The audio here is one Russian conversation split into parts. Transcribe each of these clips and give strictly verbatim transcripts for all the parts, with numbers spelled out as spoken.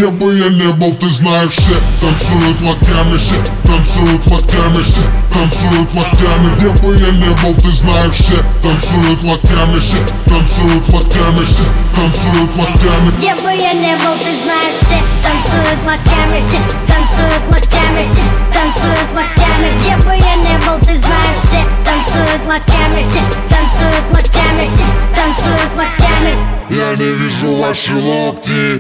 Где бы я не был, ты знаешь, все танцуют локтями, все танцуют локтями, все танцуют локтями. Где бы я не был, ты знаешь, все танцуют локтями, все танцуют локтями, все танцуют локтями. Где бы я не был, ты знаешь, все танцуют локтями, все танцуют локтями, все танцуют локтями. Где бы я не был, ты знаешь, все танцуют локтями, все танцуют локтями, все танцуют локтями. Я не вижу ваши локти.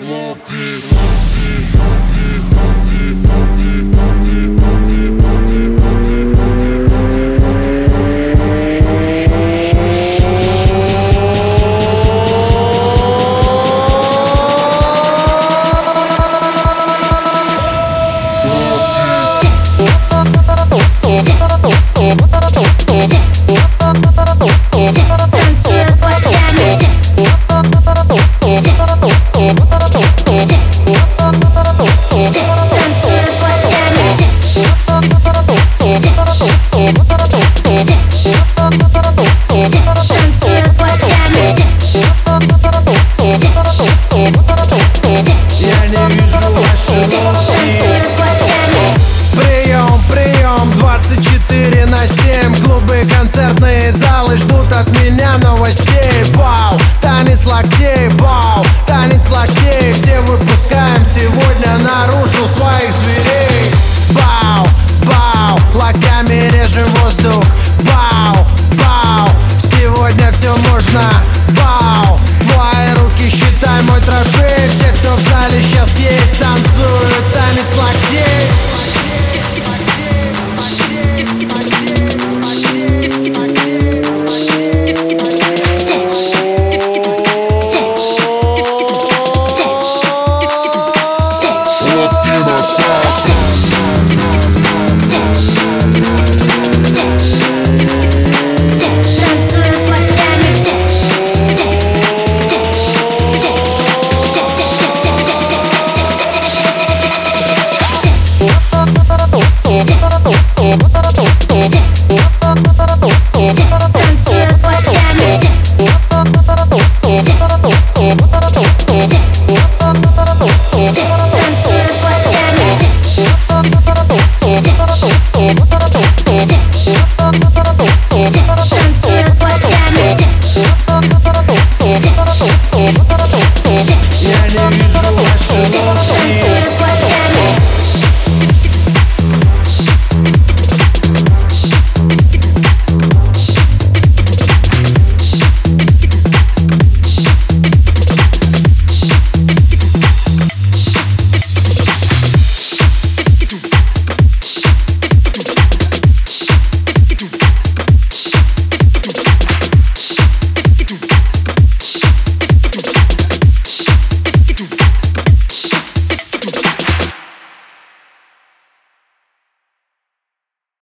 Я не вижу ваши локти. Прием, прием, двадцать четыре на семь. Клубы, концертные залы ждут от меня новостей. Вау, танец локтей, вау, танец локтей. Все выпускаем сегодня наружу своих зверей. Бау, бау, локтями режем воздух. Бау, бау, сегодня все можно. Бау, твои руки считай мой трофей.